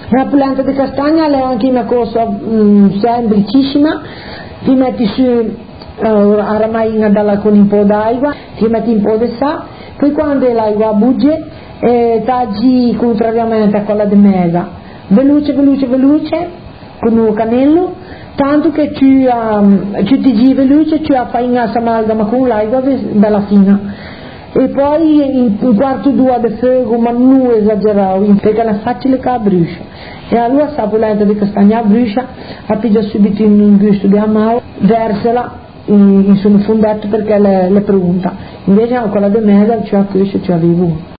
La polenta di castagna è anche una cosa semplicissima, ti metti su a ramaina con un po' d'acqua, ti metti un po' di sale, poi quando l'acqua bugge tagli contrariamente a quella di mega, veloce con un canello, tanto che tu ti giri veloce, tu fai una amalgama con l'acqua bella fina. E poi un quarto d'ora di fuoco, ma non esagerato, perché è facile che brucia. E allora la polenta di castagna brucia, appiglia subito un gusto di amaro, versala in sul fondetto perché le pronta. Invece quella di mezza, cioè questo ci arrivo.